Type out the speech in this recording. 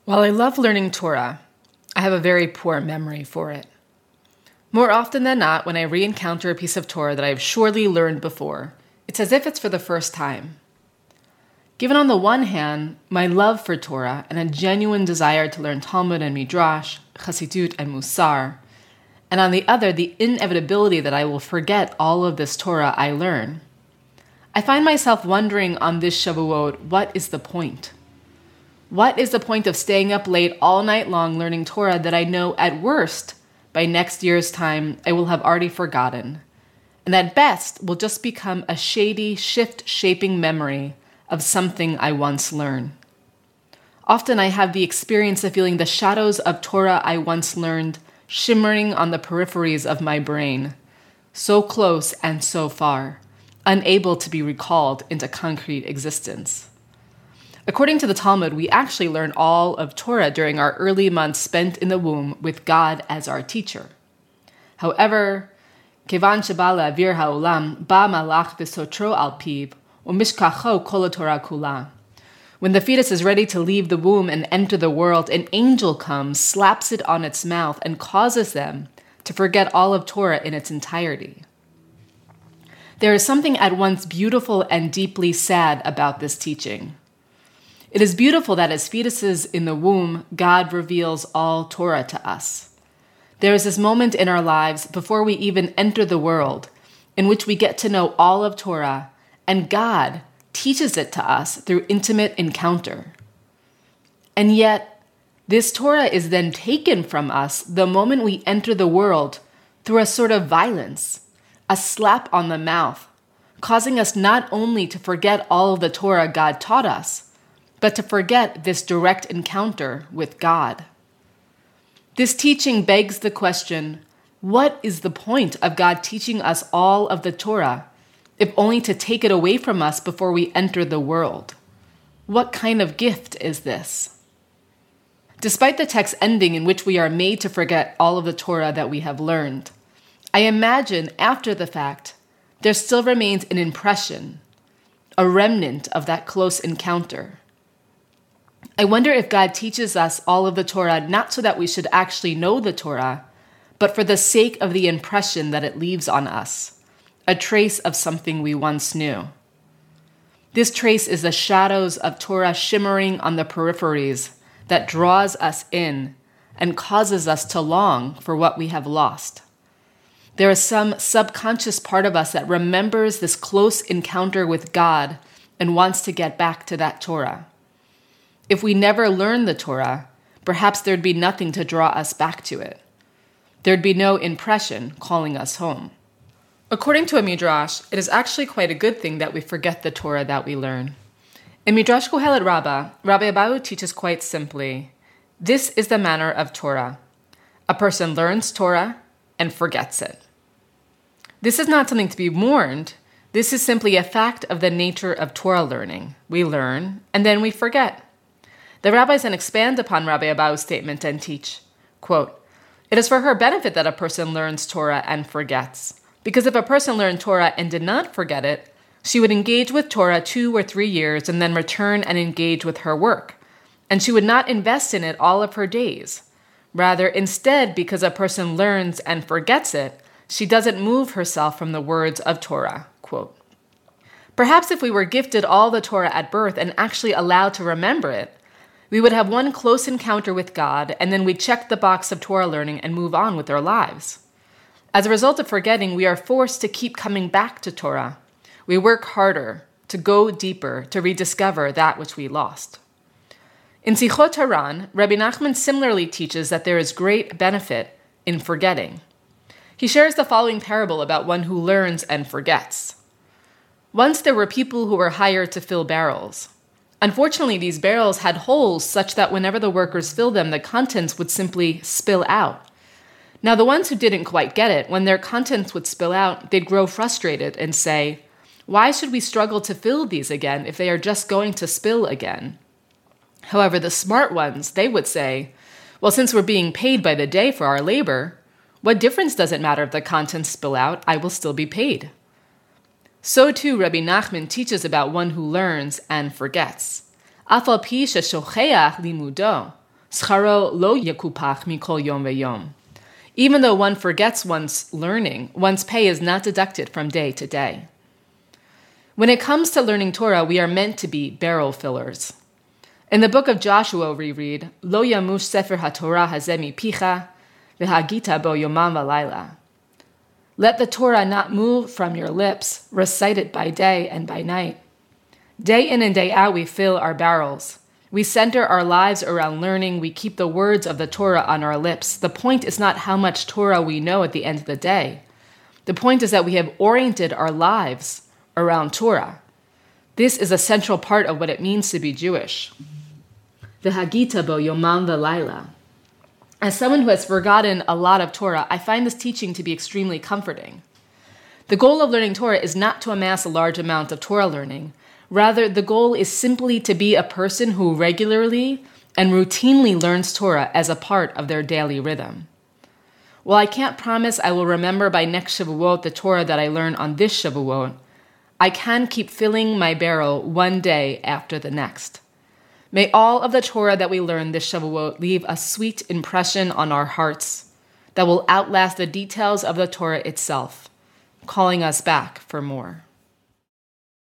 While I love learning Torah, I have a very poor memory for it. More often than not, when I re-encounter a piece of Torah that I have surely learned before, it's as if it's for the first time. Given on the one hand, my love for Torah and a genuine desire to learn Talmud and Midrash, Chassidut and Musar, and on the other, the inevitability that I will forget all of this Torah I learn, I find myself wondering on this Shavuot, what is the point? What is the point of staying up late all night long learning Torah that I know at worst, by next year's time, I will have already forgotten, and at best will just become a shady, shift-shaping memory of something I once learned? Often I have the experience of feeling the shadows of Torah I once learned shimmering on the peripheries of my brain, so close and so far, unable to be recalled into concrete existence. According to the Talmud, we actually learn all of Torah during our early months spent in the womb with God as our teacher. However, Kevan sheba la'avir ha'olam, ba malach v'sotro al piv, u'mishkacho kol ha'Torah kula. When the fetus is ready to leave the womb and enter the world, an angel comes, slaps it on its mouth, and causes them to forget all of Torah in its entirety. There is something at once beautiful and deeply sad about this teaching. It is beautiful that as fetuses in the womb, God reveals all Torah to us. There is this moment in our lives before we even enter the world in which we get to know all of Torah, and God teaches it to us through intimate encounter. And yet, this Torah is then taken from us the moment we enter the world through a sort of violence, a slap on the mouth, causing us not only to forget all of the Torah God taught us, but to forget this direct encounter with God. This teaching begs the question, what is the point of God teaching us all of the Torah, if only to take it away from us before we enter the world? What kind of gift is this? Despite the text ending in which we are made to forget all of the Torah that we have learned, I imagine after the fact, there still remains an impression, a remnant of that close encounter. I wonder if God teaches us all of the Torah not so that we should actually know the Torah, but for the sake of the impression that it leaves on us, a trace of something we once knew. This trace is the shadows of Torah shimmering on the peripheries that draws us in and causes us to long for what we have lost. There is some subconscious part of us that remembers this close encounter with God and wants to get back to that Torah. If we never learned the Torah, perhaps there'd be nothing to draw us back to it. There'd be no impression calling us home. According to a Midrash, it is actually quite a good thing that we forget the Torah that we learn. In Midrash Kohelet Rabbah, Rabbi Abahu teaches quite simply, this is the manner of Torah. A person learns Torah and forgets it. This is not something to be mourned. This is simply a fact of the nature of Torah learning. We learn and then we forget. The rabbis then expand upon Rabbi Abahu's statement and teach, quote, it is for her benefit that a person learns Torah and forgets, because if a person learned Torah and did not forget it, she would engage with Torah 2 or 3 years and then return and engage with her work, and she would not invest in it all of her days. Rather, instead, because a person learns and forgets it, she doesn't move herself from the words of Torah, quote. Perhaps if we were gifted all the Torah at birth and actually allowed to remember it, we would have one close encounter with God, and then we'd check the box of Torah learning and move on with our lives. As a result of forgetting, we are forced to keep coming back to Torah. We work harder, to go deeper, to rediscover that which we lost. In Sichot Haran, Rabbi Nachman similarly teaches that there is great benefit in forgetting. He shares the following parable about one who learns and forgets. Once there were people who were hired to fill barrels. Unfortunately, these barrels had holes such that whenever the workers filled them, the contents would simply spill out. Now, the ones who didn't quite get it, when their contents would spill out, they'd grow frustrated and say, why should we struggle to fill these again if they are just going to spill again? However, the smart ones, they would say, well, since we're being paid by the day for our labor, what difference does it matter if the contents spill out? I will still be paid. So too, Rabbi Nachman teaches about one who learns and forgets. Afal pi sheshocheach limudo, Scharo lo yakupach mikol yom veyom. Even though one forgets one's learning, one's pay is not deducted from day to day. When it comes to learning Torah, we are meant to be barrel fillers. In the book of Joshua, we read, Lo yamush sefer haTorah hazeh mipicha, v'hagita bo yomam v'layla. Let the Torah not move from your lips, recite it by day and by night. Day in and day out, we fill our barrels. We center our lives around learning. We keep the words of the Torah on our lips. The point is not how much Torah we know at the end of the day. The point is that we have oriented our lives around Torah. This is a central part of what it means to be Jewish. V'hagita bo yomam v'layla. As someone who has forgotten a lot of Torah, I find this teaching to be extremely comforting. The goal of learning Torah is not to amass a large amount of Torah learning. Rather, the goal is simply to be a person who regularly and routinely learns Torah as a part of their daily rhythm. While I can't promise I will remember by next Shavuot the Torah that I learn on this Shavuot, I can keep filling my barrel one day after the next. May all of the Torah that we learn this Shavuot leave a sweet impression on our hearts that will outlast the details of the Torah itself, calling us back for more.